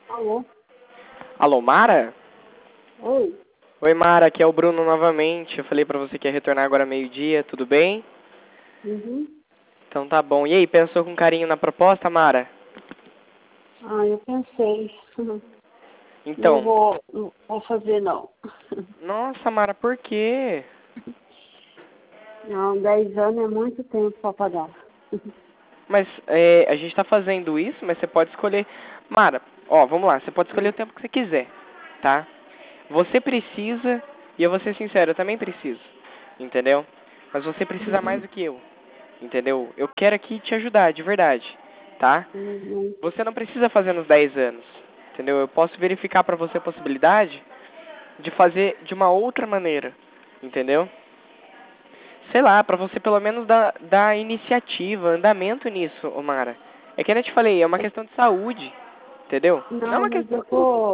Alô? Alô, Mara? Oi? Oi, Mara, aqui é o Bruno novamente. Eu falei pra você que ia retornar agora meio-dia, tudo bem? Uhum. Então tá bom. E aí, pensou com carinho na proposta, Mara? Ah, eu pensei. Não Então, vou, não vou fazer, não. nossa, Mara, por quê? Não, 10 anos é muito tempo para pagar. Mas a gente tá fazendo isso, mas você pode escolher. Mara, ó, vamos lá, você pode escolher o tempo que você quiser, tá? Você precisa, e eu vou ser sincero, eu também preciso, entendeu? Mas você precisa mais Uhum. do que eu, entendeu? Eu quero aqui te ajudar, de verdade, tá? Uhum. Você não precisa fazer nos 10 anos, entendeu? Eu posso verificar pra você a possibilidade de fazer de uma outra maneira, entendeu? Sei lá, pra você pelo menos dar iniciativa, andamento nisso, Omara. É que eu te falei, é uma questão de saúde, entendeu? Não é Não, uma mas questão...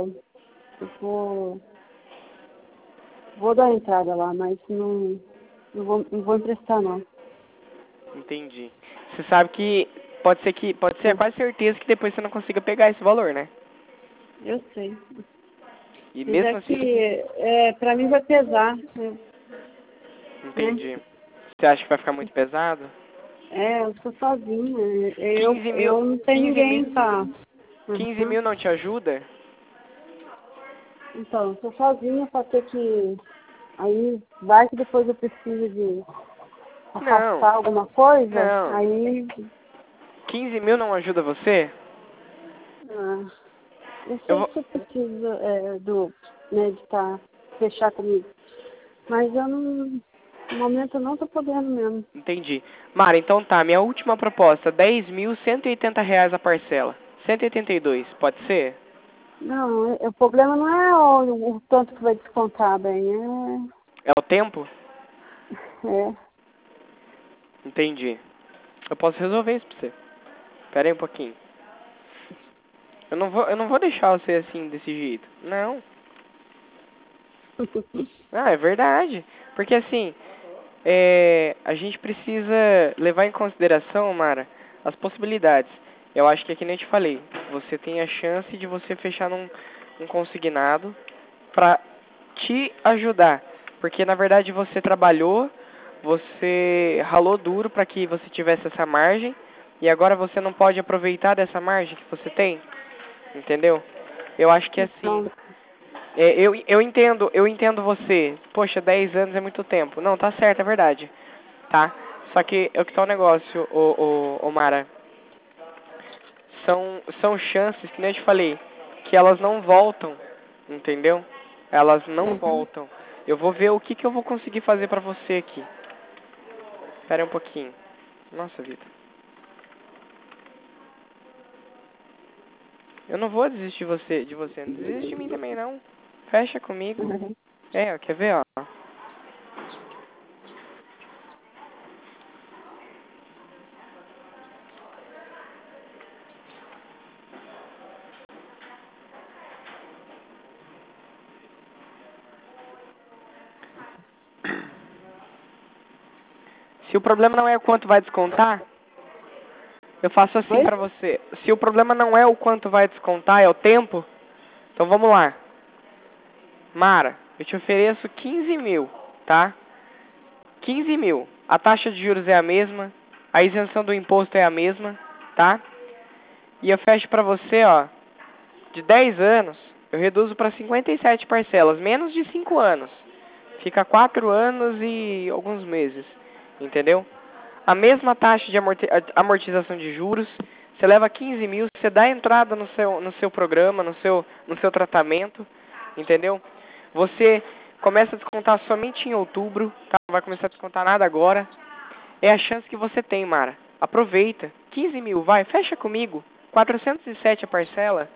vou dar entrada lá, mas não vou emprestar, não. Entendi. Você sabe pode ser quase certeza que depois você não consiga pegar esse valor, né? Eu sei. E Mas é mesmo assim, que, pra mim vai pesar, né? entendi. Você acha que vai ficar muito pesado? Eu sou sozinha. Eu, 15 mil, eu não tenho 15 ninguém mil, pra... 15 Uhum. mil não te ajuda? Então, eu sou sozinha para ter que... Aí, vai que depois eu preciso de Não, afastar alguma coisa, não. aí... 15 mil não ajuda você? Ah, eu Eu sei vou... que você precisa de fechar comigo. Mas eu não... No momento eu não tô podendo mesmo. Entendi. Mara, então tá, minha última proposta, 10.180 reais a parcela. 182, pode ser? Não, o problema não é o tanto que vai descontar, bem. É o tempo? É. Entendi. Eu posso resolver isso pra você. Pera aí um pouquinho. Eu não vou deixar você assim, desse jeito. Não. Ah, é verdade. Porque assim, a gente precisa levar em consideração, Mara, as possibilidades. Eu acho que é que nem eu te falei. Você tem a chance de você fechar um consignado pra te ajudar. Porque na verdade você trabalhou, você ralou duro para que você tivesse essa margem e agora você não pode aproveitar dessa margem que você tem, entendeu? Eu acho que é assim. Então, Eu entendo você. Poxa, 10 anos é muito tempo. Não, tá certo, é verdade. Tá? Só que é o que tá o negócio, ô Mara. São chances, que nem eu te falei, que elas não voltam, entendeu? Elas não uhum. voltam. Eu vou ver o que eu vou conseguir fazer pra você aqui. Espera aí um pouquinho. Nossa vida. Eu não vou desistir de você. Não desiste de mim também não. Fecha comigo. Ó, quer ver, ó? Se o problema não é o quanto vai descontar, eu faço assim Oi? pra você. Se o problema não é o quanto vai descontar, é o tempo, então vamos lá. Mara, eu te ofereço 15 mil, tá? 15 mil. A taxa de juros é a mesma, a isenção do imposto é a mesma, tá? E eu fecho pra você, ó, de 10 anos, eu reduzo para 57 parcelas, menos de 5 anos. Fica 4 anos e alguns meses, entendeu? A mesma taxa de amortização de juros, você leva 15 mil, você dá entrada no seu programa, no seu tratamento, entendeu? Você começa a descontar somente em outubro, tá? Não vai começar a descontar nada agora. É a chance que você tem, Mara. Aproveita. 15 mil, vai, fecha comigo. 407 a parcela.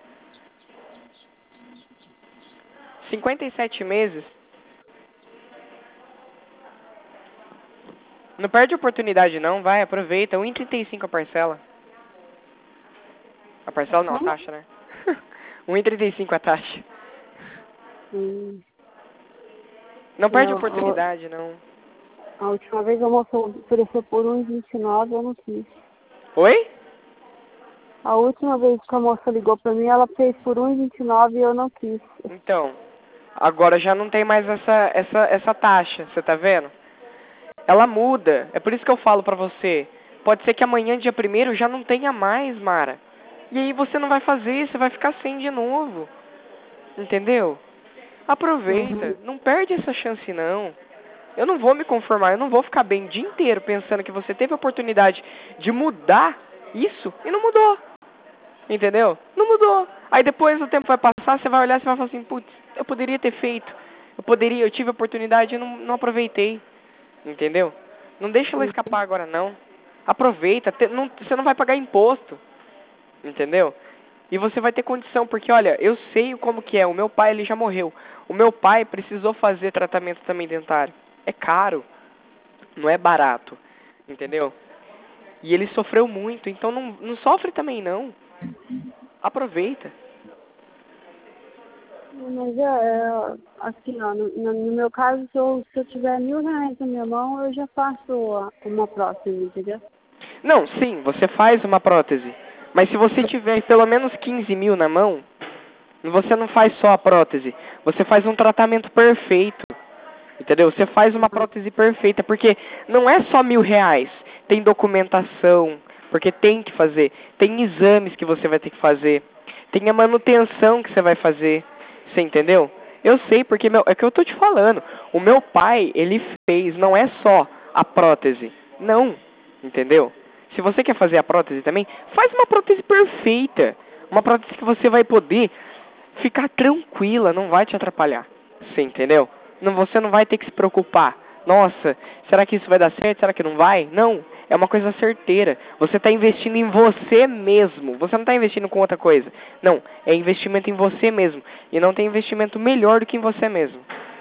57 meses. Não perde a oportunidade não, vai, aproveita. 1,35 a parcela. A parcela não, a Como? taxa, né? 1,35 a taxa. Hum. Não perde a Não, oportunidade, não. a última vez a moça ofereceu por 1,29, eu não quis. Oi? A última vez que a moça ligou pra mim, ela fez por 1,29 e eu não quis. Então, agora já não tem mais essa taxa, você tá vendo? Ela muda. É por isso que eu falo pra você. Pode ser que amanhã, dia 1º, já não tenha mais, Mara. E aí você não vai fazer, você vai ficar sem de novo. Entendeu? Aproveita. Uhum. Não perde essa chance, não. Eu não vou me conformar. Eu não vou ficar bem o dia inteiro pensando que você teve a oportunidade de mudar isso e não mudou. Entendeu? Não mudou. Aí depois o tempo vai passar, você vai olhar e você vai falar assim, putz, eu poderia ter feito. Eu tive a oportunidade e não aproveitei. Entendeu? Não deixa ela escapar agora, não. Aproveita. Você não vai pagar imposto. Entendeu? E você vai ter condição, porque olha, eu sei como que é. O meu pai, ele já morreu. O meu pai precisou fazer tratamento também dentário. É caro. Não é barato. Entendeu? E ele sofreu muito, então não sofre também, não. Aproveita. Mas assim, ó, no meu caso, se eu tiver R$ 1.000 na minha mão, eu já faço uma prótese, entendeu? Não, sim, você faz uma prótese. Mas se você tiver pelo menos 15 mil na mão, você não faz só a prótese. Você faz um tratamento perfeito. Entendeu? Você faz uma prótese perfeita. Porque não é só R$ 1.000. Tem documentação. Porque tem que fazer. Tem exames que você vai ter que fazer. Tem a manutenção que você vai fazer. Você entendeu? Eu sei, porque é que eu tô te falando. O meu pai, ele fez, não é só a prótese. Não. Entendeu? Se você quer fazer a prótese também, faz uma prótese perfeita. Uma prótese que você vai poder ficar tranquila, não vai te atrapalhar. Você entendeu? Não, você não vai ter que se preocupar. Nossa, será que isso vai dar certo? Será que não vai? Não. É uma coisa certeira. Você está investindo em você mesmo. Você não está investindo com outra coisa. Não. É investimento em você mesmo. E não tem investimento melhor do que em você mesmo.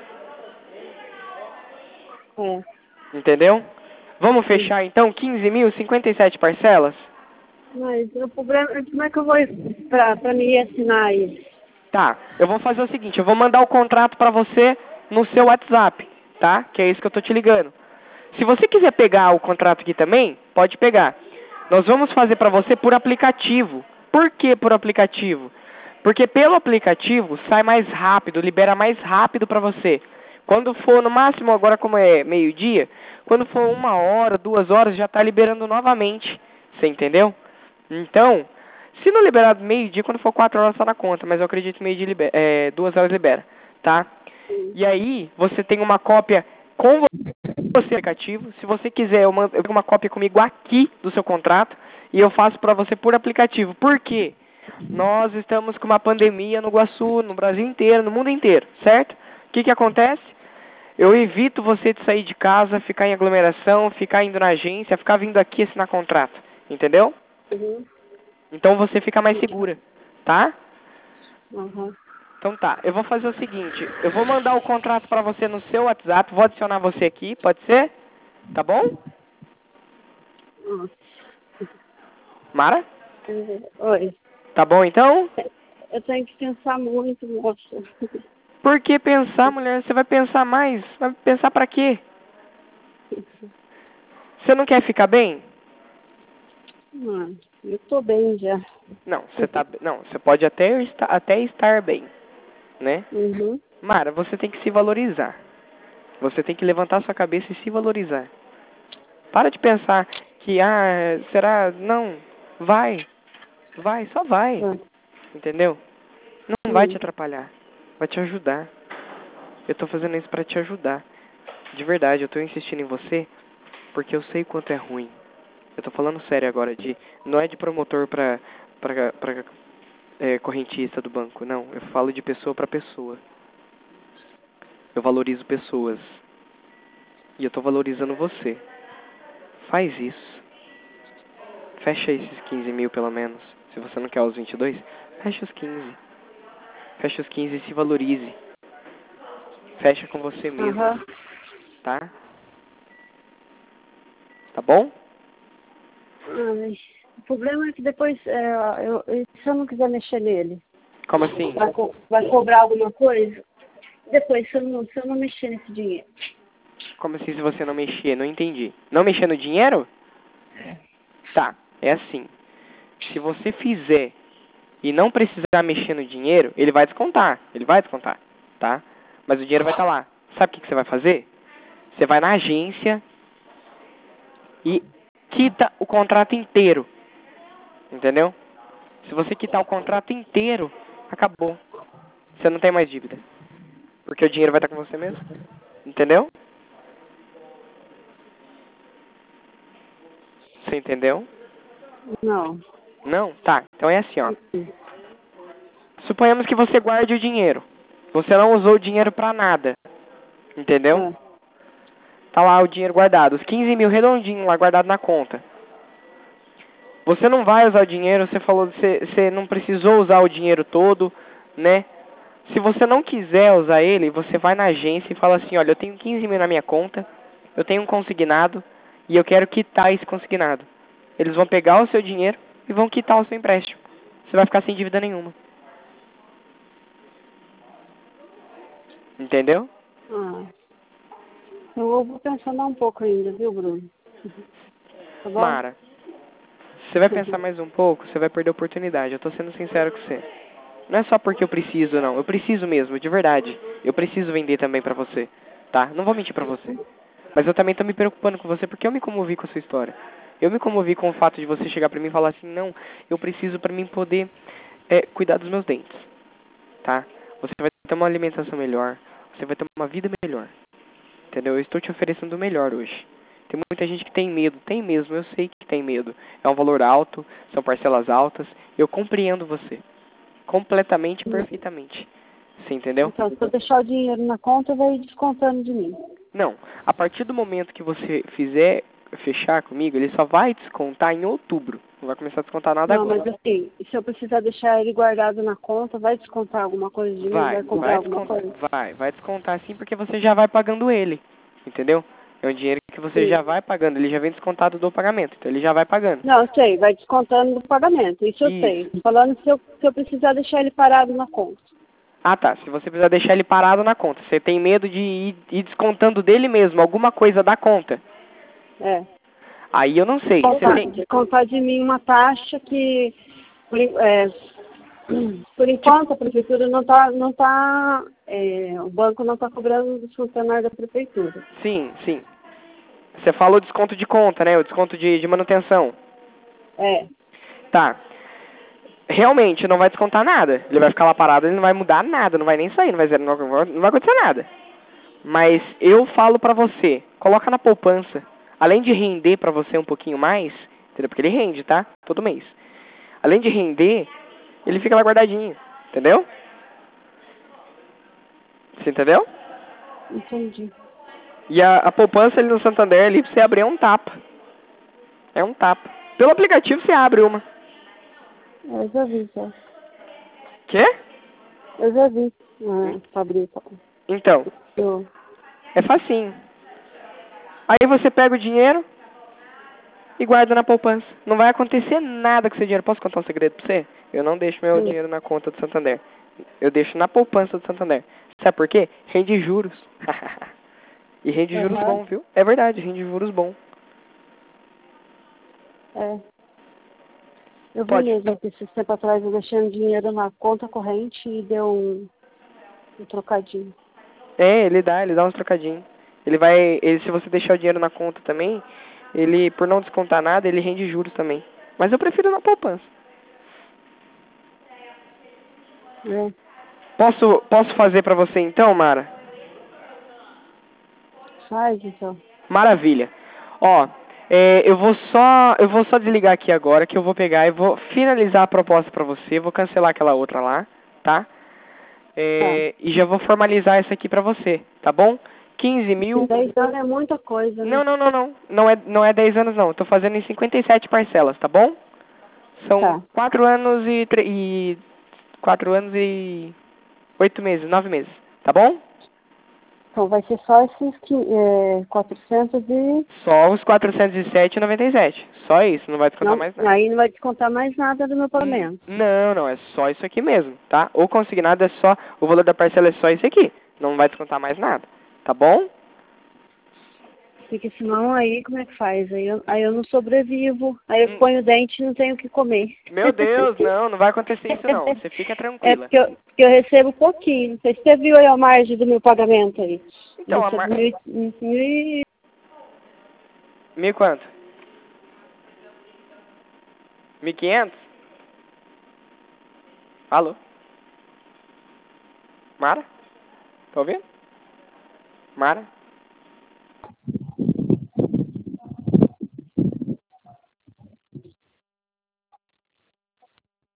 É. Entendeu? Vamos fechar então 15.057 parcelas? Mas o problema é como é que eu vou pra me assinar isso? Tá, eu vou fazer o seguinte, eu vou mandar o contrato pra você no seu WhatsApp, tá? Que é isso que eu tô te ligando. Se você quiser pegar o contrato aqui também, pode pegar. Nós vamos fazer pra você por aplicativo. Por que por aplicativo? Porque pelo aplicativo sai mais rápido, libera mais rápido pra você. Quando for no máximo, agora como é meio-dia, quando for 1 hora, 2 horas, já tá liberando novamente. Você entendeu? Então, se não liberar meio-dia, quando for 4 horas tá na conta, mas eu acredito que meio-dia 2 horas libera, tá? E aí, você tem uma cópia com você aplicativo. Se você quiser, eu pego uma cópia comigo aqui do seu contrato e eu faço para você por aplicativo. Por quê? Nós estamos com uma pandemia no Iguaçu, no Brasil inteiro, no mundo inteiro, certo? O que acontece? Eu evito você de sair de casa, ficar em aglomeração, ficar indo na agência, ficar vindo aqui assinar contrato, entendeu? Uhum. Então você fica mais segura, tá? Uhum. Então tá, eu vou fazer o seguinte, eu vou mandar o contrato pra você no seu WhatsApp, vou adicionar você aqui, pode ser? Tá bom? Uhum. Mara? Oi. Tá bom então? Eu tenho que pensar muito, moça. Por que pensar, mulher? Você vai pensar mais? Vai pensar pra quê? Você não quer ficar bem? Eu tô bem já. Não, você pode até estar bem, né? Uhum. Mara, você tem que se valorizar. Você tem que levantar sua cabeça e se valorizar. Para de pensar que, será? Não. Vai. Vai, só vai. Entendeu? Não vai te atrapalhar. Vai te ajudar. Eu tô fazendo isso pra te ajudar. De verdade, eu tô insistindo em você porque eu sei quanto é ruim. Eu tô falando sério agora, não é de promotor pra correntista do banco, não. Eu falo de pessoa pra pessoa. Eu valorizo pessoas. E eu tô valorizando você. Faz isso. Fecha esses 15 mil pelo menos. Se você não quer os 22, fecha os 15. Fecha os 15 e se valorize. Fecha com você mesmo, Uhum. tá? Tá bom? Mas o problema é que depois, se eu não quiser mexer nele, Como assim? vai cobrar alguma coisa? Depois, se eu não mexer nesse dinheiro. Como assim se você não mexer? Não entendi. Não mexer no dinheiro? Tá, é assim. Se você fizer e não precisar mexer no dinheiro, ele vai descontar, tá? Mas o dinheiro vai estar lá. Sabe o que você vai fazer? Você vai na agência e quita o contrato inteiro, entendeu? Se você quitar o contrato inteiro, acabou. Você não tem mais dívida. Porque o dinheiro vai estar com você mesmo. Entendeu? Você entendeu? Não. Não? Tá. Então é assim, ó. Suponhamos que você guarde o dinheiro. Você não usou o dinheiro pra nada. Entendeu? É. Tá lá o dinheiro guardado. Os 15 mil redondinho lá guardado na conta. Você não vai usar o dinheiro, você falou que você não precisou usar o dinheiro todo, né? Se você não quiser usar ele, você vai na agência e fala assim, olha, eu tenho 15 mil na minha conta, eu tenho um consignado e eu quero quitar esse consignado. Eles vão pegar o seu dinheiro e vão quitar o seu empréstimo. Você vai ficar sem dívida nenhuma. Entendeu? Ah. Eu vou pensando um pouco ainda, viu, Bruno? Tá bom? Mara, você vai pensar mais um pouco, você vai perder a oportunidade. Eu tô sendo sincero com você. Não é só porque eu preciso, não. Eu preciso mesmo, de verdade. Eu preciso vender também pra você, tá? Não vou mentir pra você. Mas eu também tô me preocupando com você porque eu me comovi com a sua história. Eu me comovi com o fato de você chegar pra mim e falar assim, não, eu preciso pra mim poder cuidar dos meus dentes, tá? Você vai ter uma alimentação melhor, você vai ter uma vida melhor, entendeu? Eu estou te oferecendo o melhor hoje. Tem muita gente que tem medo, tem mesmo, eu sei que tem medo. É um valor alto, são parcelas altas, eu compreendo você. Completamente, perfeitamente. Você entendeu? Então, se eu deixar o dinheiro na conta, vai descontando de mim. Não. A partir do momento que você fechar comigo, ele só vai descontar em outubro. Não vai começar a descontar nada Não, agora. mas assim, se eu precisar deixar ele guardado na conta, vai descontar alguma coisa de mim? Vai comprar alguma coisa? Vai descontar sim, porque você já vai pagando ele. Entendeu? É um dinheiro que você já vai pagando, ele já vem descontado do pagamento, então ele já vai pagando. Não, eu sei, vai descontando do pagamento, isso eu sei. Tô falando se eu precisar deixar ele parado na conta. Ah, tá. Se você precisar deixar ele parado na conta, você tem medo de ir descontando dele mesmo alguma coisa da conta. É. Aí eu não sei. Descontar de mim uma taxa que, por enquanto, a prefeitura não tá, o banco não está cobrando dos funcionários da prefeitura. Sim, sim. Você falou desconto de conta, né? O desconto de manutenção. É. Tá. Realmente não vai descontar nada. Ele vai ficar lá parado, ele não vai mudar nada, não vai nem sair, não vai acontecer nada. Mas eu falo pra você, coloca na poupança. Além de render pra você um pouquinho mais, entendeu? Porque ele rende, tá? Todo mês. Além de render, ele fica lá guardadinho, entendeu? Você entendeu? Entendi. E a poupança ali no Santander, ali pra você abrir é um tapa. É um tapa. Pelo aplicativo você abre uma. Eu já vi, já. Quê? Eu já vi, Fabrício. Então, é facinho. Aí você pega o dinheiro e guarda na poupança. Não vai acontecer nada com seu dinheiro. Posso contar um segredo pra você? Eu não deixo meu dinheiro na conta do Santander. Eu deixo na poupança do Santander. Sabe por quê? Rende juros. E rende juros bom, viu? É verdade, rende juros bom. É. Eu vi mesmo que esses tempo atrás eu deixei um dinheiro na conta corrente e deu um trocadinho. É, ele dá uns trocadinhos. Se você deixar o dinheiro na conta também, ele, por não descontar nada, ele rende juros também. Mas eu prefiro na poupança. É. Posso fazer pra você então, Mara? Faz, então. Maravilha. Ó, eu vou só desligar aqui agora, que eu vou pegar e vou finalizar a proposta pra você, vou cancelar aquela outra lá, tá? E já vou formalizar essa aqui pra você, tá bom? 15 mil... 10 anos é muita coisa, né? Não. Não é 10 anos, não. Eu tô fazendo em 57 parcelas, tá bom? São 4 anos e 4 anos e 8 meses, 9 meses, tá bom? Então vai ser só esses 400 e... Só os 407,97. Só isso, não vai descontar mais nada. Aí não vai descontar mais nada do meu pagamento. Não, é só isso aqui mesmo, tá? O consignado é só, o valor da parcela é só isso aqui. Não vai descontar mais nada, tá bom? Porque senão aí como é que faz? Aí eu não sobrevivo. Aí eu ponho o dente e não tenho o que comer. Meu Deus, não vai acontecer isso não. Você fica É tranquila. porque eu recebo pouquinho. Não sei se você viu aí a margem do meu pagamento aí. Então, Eu recebo Mil quanto? 1.500? Alô? Mara? Tá ouvindo? Mara?